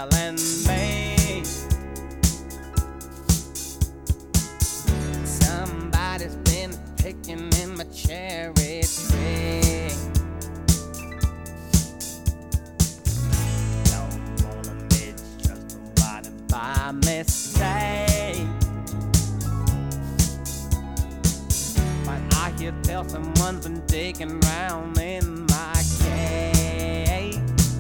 telling me somebody's been picking in my cherry tree. Don't wanna misjudge nobody by mistake, but I hear tell someone's been digging round in my cave,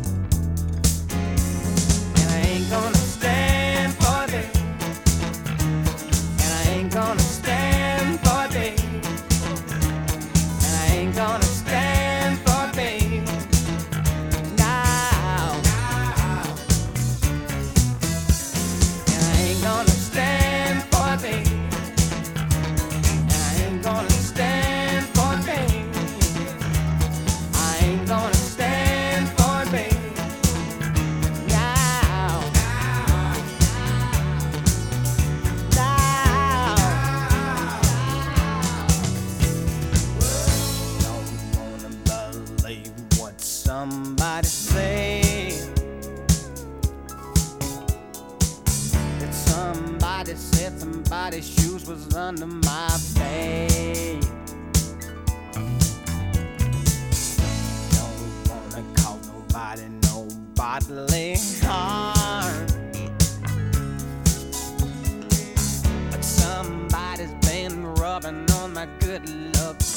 and I ain't gonna stand for this, and I ain't gonna stand for this, and I ain't gonna stand for this now, and I ain't gonna stand for this, and I ain't gonna stand for this, I ain't gonna stand for this now, now. Don't wanna believe what somebody said. That somebody said somebody's shoes was under my bed. Don't wanna cause nobody no bodily harm, but somebody's been rubbing on my good luck